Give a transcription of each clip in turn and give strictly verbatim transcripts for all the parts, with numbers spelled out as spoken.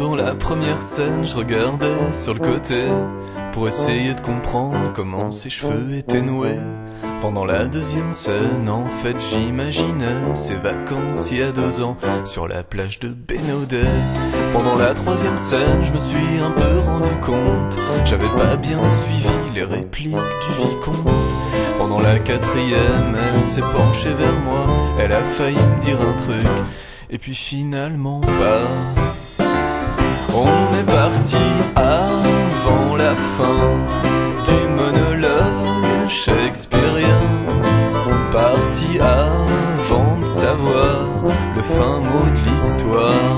Pendant la première scène, je regardais sur le côté pour essayer de comprendre comment ses cheveux étaient noués. Pendant la deuxième scène, en fait, j'imaginais ses vacances il y a deux ans sur la plage de Bénodet. Pendant la troisième scène, je me suis un peu rendu compte, j'avais pas bien suivi les répliques du vicomte. Pendant la quatrième, elle s'est penchée vers moi, elle a failli me dire un truc, et puis finalement pas. On est parti avant la fin du monologue shakespearien, parti avant de savoir le fin mot de l'histoire.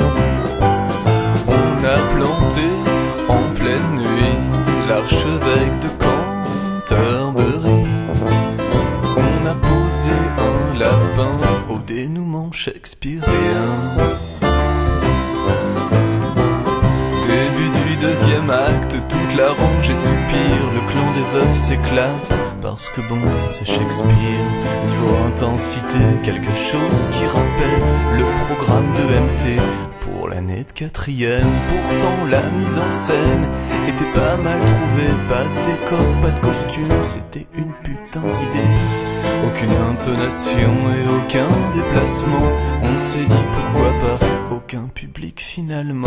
On a planté en pleine nuit l'archevêque de Canterbury. On a posé un lapin au dénouement shakespearien. Début du deuxième acte, toute la rangée soupire, le clan des veufs s'éclate, parce que bon, c'est Shakespeare. Niveau intensité, quelque chose qui rappelle le programme de M T pour l'année de quatrième. Pourtant la mise en scène était pas mal trouvée, pas de décor, pas de costume, c'était une putain d'idée. Aucune intonation et aucun déplacement, on s'est dit pourquoi pas, aucun public finalement.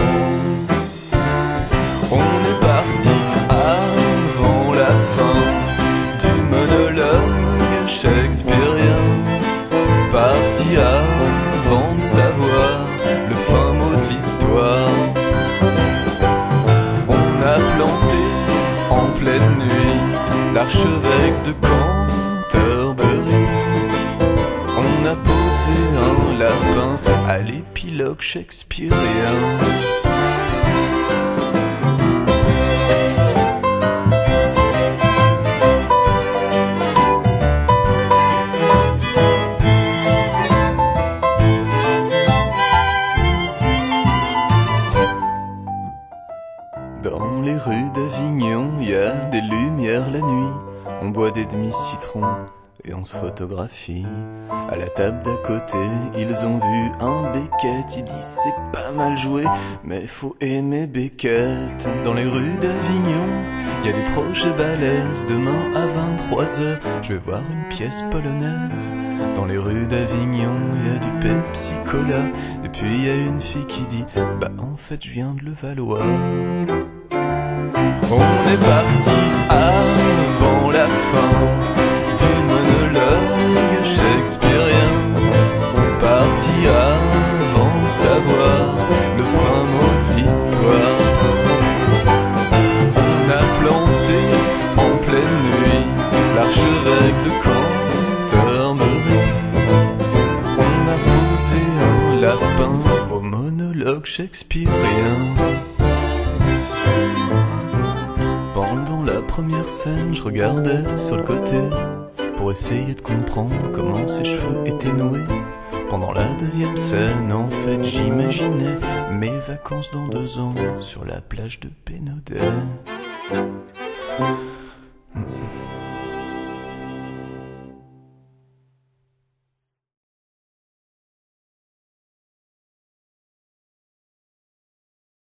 On est parti avant la fin du monologue shakespearien, parti avant de savoir le fin mot de l'histoire. On a planté en pleine nuit l'archevêque de Canterbury. On a posé un lapin à l'épilogue shakespearien. Dans les rues d'Avignon, il y a des lumières la nuit. On boit des demi-citrons et on se photographie. À la table d'à côté, ils ont vu un Beckett. Ils disent c'est pas mal joué, mais faut aimer Beckett. Dans les rues d'Avignon, il y a des projets balèzes. Demain à vingt-trois heures, je vais voir une pièce polonaise. Dans les rues d'Avignon, il y a du Pepsi Cola. Et puis il y a une fille qui dit bah en fait je viens de Levallois. On est parti avant la fin du monologue shakespearien, parti avant de savoir le fin mot de l'histoire. On a planté en pleine nuit l'archevêque de Canterbury. On a posé un lapin au monologue shakespearien. Pendant la première scène, je regardais sur le côté pour essayer de comprendre comment ses cheveux étaient noués. Pendant la deuxième scène, en fait, j'imaginais mes vacances dans deux ans sur la plage de Bénodet.